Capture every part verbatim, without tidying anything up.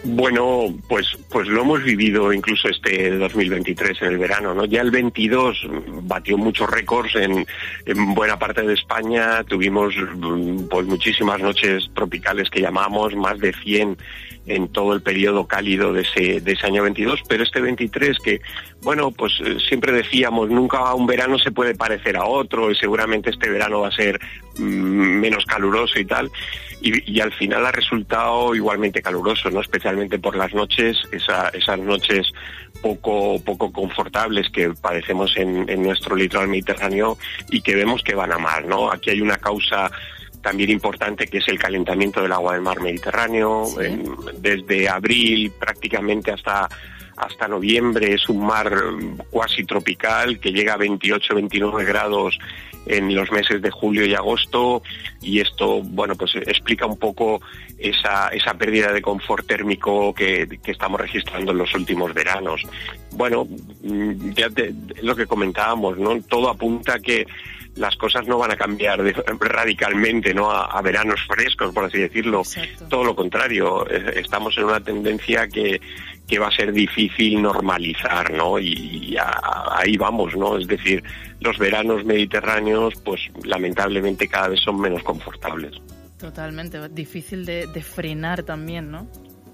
Bueno, pues pues lo hemos vivido incluso este dos mil veintitrés en el verano, ¿no? Ya el veintidós batió muchos récords en, en buena parte de España. Tuvimos pues muchísimas noches tropicales que llamamos, más de cien en todo el periodo cálido de ese de ese año veintidós, pero este veintitrés que, bueno, pues eh, siempre decíamos, nunca un verano se puede parecer a otro y seguramente este verano va a ser mm, menos caluroso y tal, y, y al final ha resultado igualmente caluroso, ¿no? Especialmente por las noches, esa, esas noches poco poco confortables que padecemos en, en nuestro litoral mediterráneo y que vemos que van a más, ¿no? Aquí hay una causa también importante, que es el calentamiento del agua del mar Mediterráneo. Sí. En, desde abril prácticamente hasta hasta noviembre es un mar cuasi tropical que llega a veintiocho, veintinueve grados en los meses de julio y agosto, y esto, bueno, pues explica un poco esa esa pérdida de confort térmico que, que estamos registrando en los últimos veranos. Bueno, ya te, lo que comentábamos, ¿no? Todo apunta a que las cosas no van a cambiar de, radicalmente, ¿no? A, a veranos frescos, por así decirlo. Exacto. Todo lo contrario, estamos en una tendencia que, que va a ser difícil normalizar, ¿no? Y, y a, a, ahí vamos, ¿no? Es decir, los veranos mediterráneos, pues lamentablemente cada vez son menos confortables. Totalmente, difícil de, de frenar también, ¿no?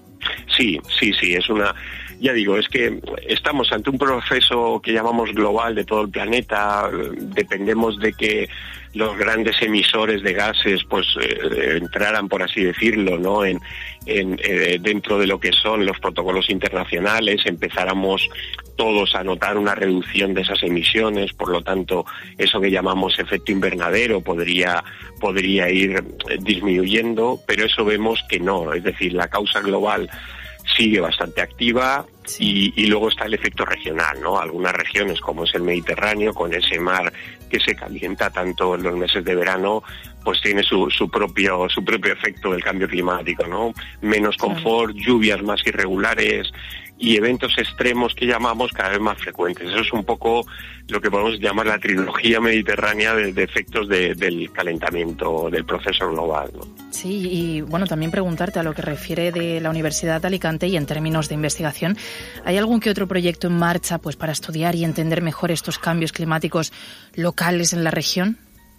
Sí, sí, sí, es una... Ya digo, es que estamos ante un proceso que llamamos global de todo el planeta. Dependemos de que los grandes emisores de gases pues eh, entraran, por así decirlo, ¿no? En, en eh, dentro de lo que son los protocolos internacionales, empezáramos todos a notar una reducción de esas emisiones. Por lo tanto, eso que llamamos efecto invernadero podría podría ir disminuyendo, pero eso vemos que no. Es decir, la causa global sigue bastante activa. Sí. Y, y luego está el efecto regional, ¿no? Algunas regiones, como es el Mediterráneo, con ese mar que se calienta tanto en los meses de verano, pues tiene su, su propio su propio efecto del cambio climático, ¿no? Menos confort, lluvias más irregulares y eventos extremos que llamamos cada vez más frecuentes. Eso es un poco lo que podemos llamar la trilogía mediterránea de, de efectos de, del calentamiento, del proceso global, ¿no? Sí, y bueno, también preguntarte a lo que refiere de la Universidad de Alicante y en términos de investigación, ¿hay algún que otro proyecto en marcha pues para estudiar y entender mejor estos cambios climáticos locales en la región?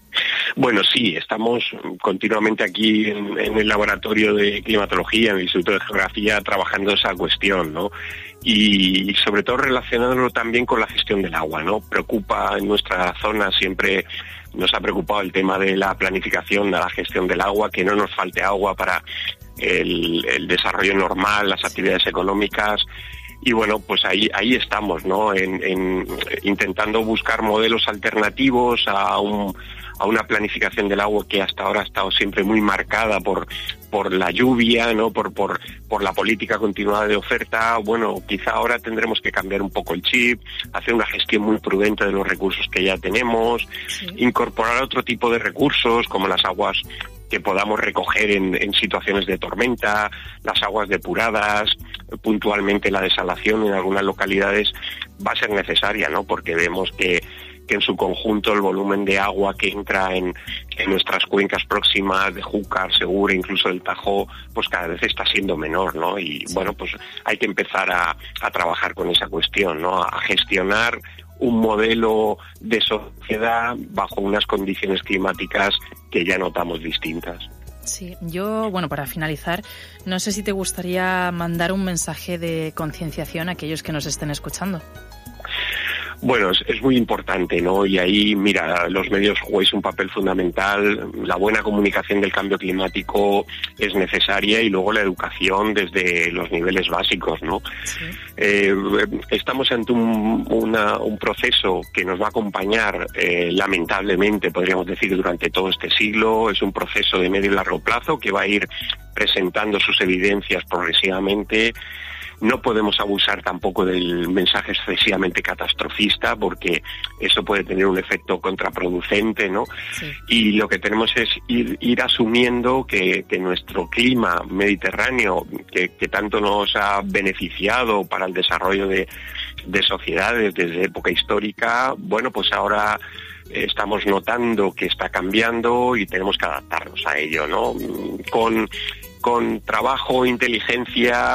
Bueno, sí, estamos continuamente aquí en, en el laboratorio de climatología, en el Instituto de Geografía, trabajando esa cuestión, ¿no? Y sobre todo relacionándolo también con la gestión del agua, ¿no? Preocupa en nuestra zona, siempre nos ha preocupado el tema de la planificación de la gestión del agua, que no nos falte agua para el, el desarrollo normal, las actividades económicas. Y bueno, pues ahí ahí estamos, ¿no? En, en intentando buscar modelos alternativos a un a una planificación del agua que hasta ahora ha estado siempre muy marcada por por la lluvia, ¿no? Por por por la política continuada de oferta. Bueno, quizá ahora tendremos que cambiar un poco el chip, hacer una gestión muy prudente de los recursos que ya tenemos, sí. Incorporar otro tipo de recursos como las aguas que podamos recoger en, en situaciones de tormenta, las aguas depuradas, puntualmente la desalación en algunas localidades va a ser necesaria, ¿no? Porque vemos que, que en su conjunto el volumen de agua que entra en, en nuestras cuencas próximas, de Júcar, Segura, incluso del Tajo, pues cada vez está siendo menor, ¿no? Y sí. Bueno, pues hay que empezar a, a trabajar con esa cuestión, ¿no? A gestionar un modelo de sociedad bajo unas condiciones climáticas que ya notamos distintas. Sí, yo, bueno, para finalizar, no sé si te gustaría mandar un mensaje de concienciación a aquellos que nos estén escuchando. Bueno, es, es muy importante, ¿no? Y ahí, mira, los medios jugáis un papel fundamental, la buena comunicación del cambio climático es necesaria y luego la educación desde los niveles básicos, ¿no? Sí. Eh, estamos ante un, una, un proceso que nos va a acompañar, eh, lamentablemente, podríamos decir, durante todo este siglo. Es un proceso de medio y largo plazo que va a ir presentando sus evidencias progresivamente. No podemos abusar tampoco del mensaje excesivamente catastrofista porque eso puede tener un efecto contraproducente, ¿no? Sí. Y lo que tenemos es ir, ir asumiendo que, que nuestro clima mediterráneo, que, que tanto nos ha beneficiado para el desarrollo de, de sociedades desde época histórica, bueno, pues ahora estamos notando que está cambiando y tenemos que adaptarnos a ello, ¿no? Con, con trabajo, inteligencia,